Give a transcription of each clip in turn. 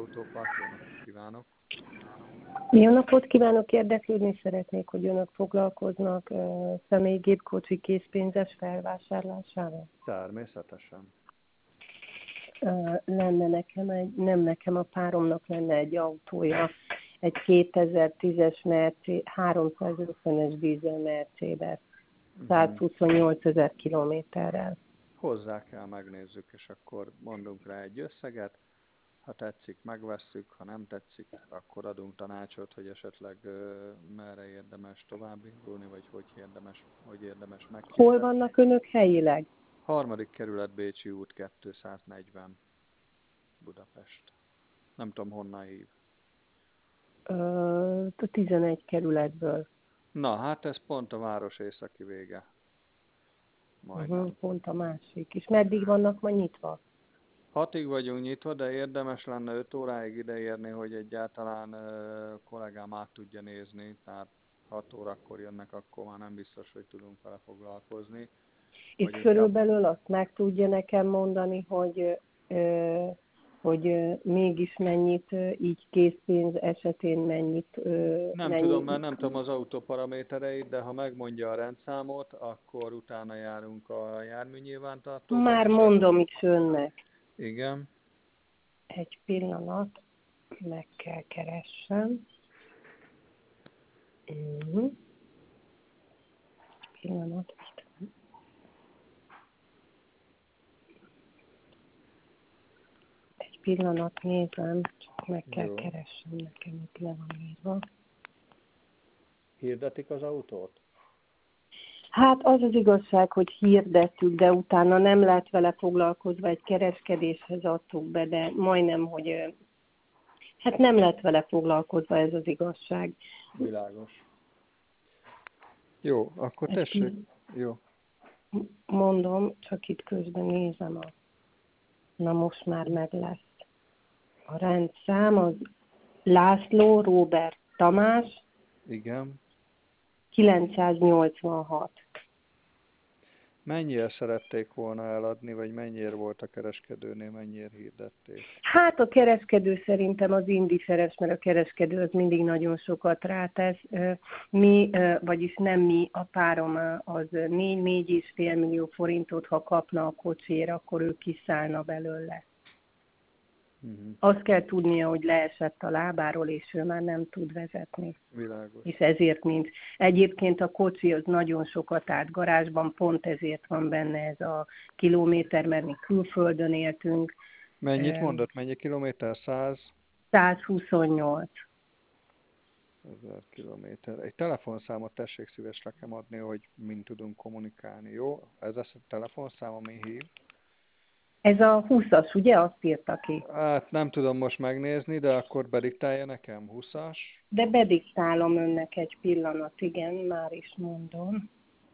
Autópark, jó napot kívánok! Jó napot kívánok, érdeklődni szeretnék, hogy önök foglalkoznak személyi gépkocsi készpénzes felvásárlásával. Természetesen. Lenne nem nekem, a páromnak lenne egy autója, egy 2010-es Merci, 350-es dízel Mercedes, 128 000 kilométerrel. Hozzá kell, megnézzük, és akkor mondunk rá egy összeget. Ha tetszik, megvesszük, ha nem tetszik, akkor adunk tanácsot, hogy esetleg merre érdemes tovább indulni, vagy hogy érdemes megkérdezni. Hol vannak önök helyileg? 3. kerület, Bécsi út 240, Budapest. Nem tudom, honnan hív. A 11 kerületből. Na, hát ez pont a város északi vége. Majdnem. Pont a másik. És meddig vannak ma nyitva? 6-ig vagyunk nyitva, de érdemes lenne 5 óráig ideérni, hogy egyáltalán kollégám át tudja nézni, tehát 6 órakor jönnek, akkor már nem biztos, hogy tudunk vele foglalkozni. És körülbelül azt meg tudja nekem mondani, hogy mégis mennyit, így készpénz esetén mennyit... Nem tudom, mert nem tudom az autó paramétereit, de ha megmondja a rendszámot, akkor utána járunk a járműnyilvántartóba. Már mondom is önnek. Igen. Egy pillanat, meg kell keressem. Pillanat. Egy pillanat, nézem, csak meg kell keressem, nekem itt le van írva. Hirdetik az autót? Hát az az igazság, hogy hirdettük, de utána nem lett vele foglalkozva, egy kereskedéshez adtuk be, de majdnem, hogy hát nem lett vele foglalkozva, ez az igazság. Világos. Jó, akkor tessék. Jó. Mondom, csak itt közben nézem Na most már meg lesz. A rendszám az László Róbert Tamás. Igen. 986. Mennyire szerették volna eladni, vagy mennyire volt a kereskedőnél, mennyire hirdették? Hát a kereskedő szerintem az indiferes, mert a kereskedő az mindig nagyon sokat rátesz. Mi, vagyis nem mi, a párom az 4,5 millió forintot, ha kapna a kocsiért, akkor ő kiszállna belőle. Azt kell tudnia, hogy leesett a lábáról, és ő már nem tud vezetni. Világos. És ezért nincs. Egyébként a kocsi az nagyon sokat állt garázsban, pont ezért van benne ez a kilométer, mert mi külföldön éltünk. Mennyit mondott? Mennyi kilométer? 128. 1000 kilométer. Egy telefonszámot tessék szíves nekem adni, hogy mind tudunk kommunikálni, jó? Ez az a telefonszám, ami hív? Ez a 20-as, ugye? Azt írta ki. Hát nem tudom most megnézni, de akkor bediktálja nekem 20-as. De bediktálom önnek egy pillanat, igen, már is mondom.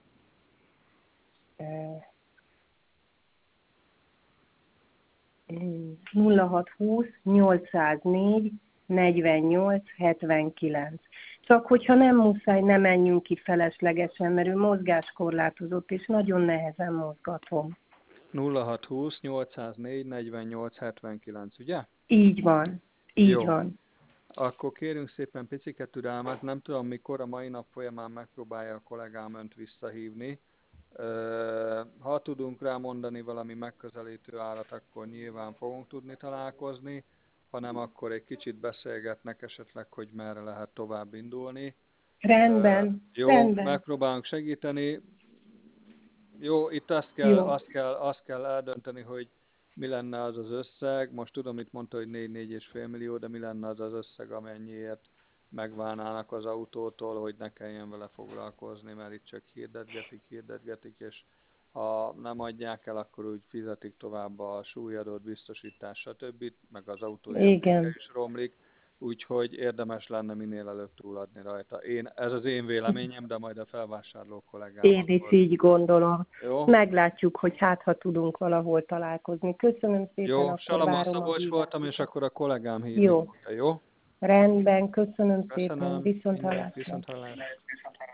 0620 804 48 79. Csak hogyha nem muszáj, ne menjünk ki feleslegesen, mert ő mozgáskorlátozott, és nagyon nehezen mozgatom. 0620 804 48 79, ugye? Így van, így van. Akkor kérünk szépen picike türelmet, nem tudom mikor, a mai nap folyamán megpróbálja a kollégám önt visszahívni. Ha tudunk rá mondani valami megközelítő árat, akkor nyilván fogunk tudni találkozni, ha nem, akkor egy kicsit beszélgetnek esetleg, hogy merre lehet tovább indulni. Rendben, jó, rendben. megpróbálunk segíteni. Jó, itt azt kell eldönteni, hogy mi lenne az az összeg. Most tudom, itt mondta, hogy 4-4,5 millió, de mi lenne az az összeg, amennyiért megválnának az autótól, hogy ne kelljen vele foglalkozni, mert itt csak hirdetgetik, és ha nem adják el, akkor úgy fizetik tovább a súlyadót, biztosítás, stb., meg az autó értéke is romlik, úgyhogy érdemes lenne minél előbb túladni rajta. Ez az én véleményem, de majd a felvásárló kollégám. Én is így gondolom. Jó? Meglátjuk, hogy ha tudunk valahol találkozni. Köszönöm szépen, jó, akkor Salama Szabolcs voltam, és akkor a kollégám hívni. Jó. Jó? Rendben, köszönöm szépen. Viszonthallásra. Viszonthallásra.